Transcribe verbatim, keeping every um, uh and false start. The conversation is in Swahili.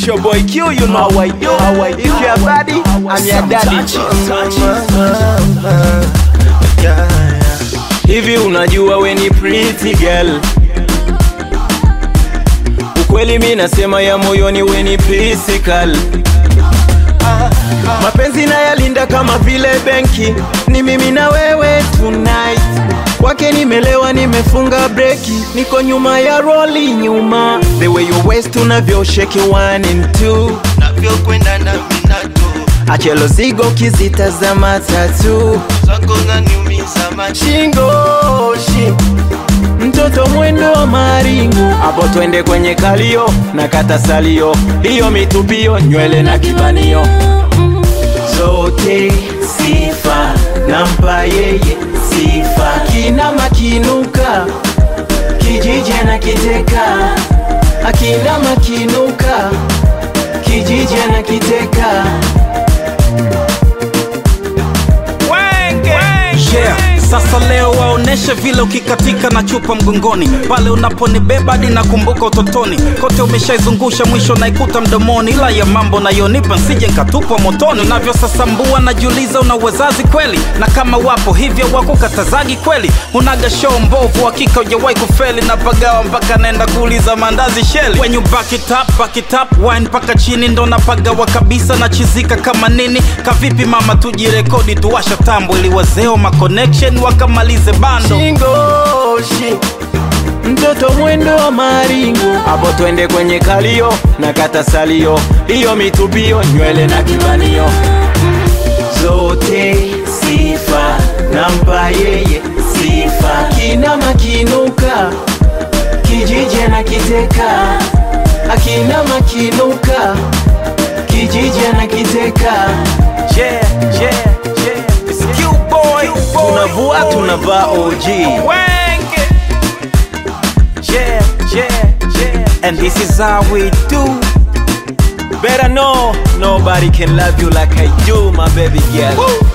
It's your boy Q, you know how I do. How I do. If you're a baddie, I'm your daddy. Hivi unajua we ni pretty girl? Ukweli mi nasema ya moyoni we ni physical. Mapenzi na yalinda kama vile benki, ni mimi na wewe tonight. Kwake nimelewa nimefunga breki, niko nyuma ya rolli nyuma. The way you waist unavyo shake one and two, navyo kwenda na minato. Achelo zigo kizitazama tatu, zako zaniumiza machingo shi. Mtoto mwendo wa maringo, hapo twende kwenye kalio na kata salio. Hiyo mitubio nywele na kibanio, zote sifa nampa yeye sifa. Kina makinuka kijiji na kiteka, akina makinuka kijiji na kiteka. Yeah. Sasa leo waoneshe vile ukikatika na chupa mgongoni, pale unaponibeba hadi nakumbuka utotoni. Kote umeshaizungusha mwisho naikuta mdomoni, ila ya mambo nayonipa nsije nkatupwa motoni. Unavyo sasambua najiuliza unawezazi kweli, na kama wapo hivyo wako katazagi kweli. Unaga show mbovu hakika hujawahi kufeli, na pagawa mpaka naenda kuuliza mandazi sheli. When you back it up, back it up, wine paka chini ndo napagawa kabisa na chizika kama nini. Kavipi mama tujirekodi tuwasha tambo, ili wazeo ma connection wakamalize bando. Shingoshi, mtoto mwendo wa maringo, hapo twende kwenye kalio na kata salio. Hiyo mitubio nywele na kibanio, zote sifa nampa yeye sifa. Kina makinuka kijiji na kiteka, akina makinuka kijiji na kiteka. Yeah, yeah, yeah. It's Q boy. Tunavua tunavaa O G. Yeah, yeah, yeah. And this is how we do. Better know nobody can love you like I do, my baby girl. Woo.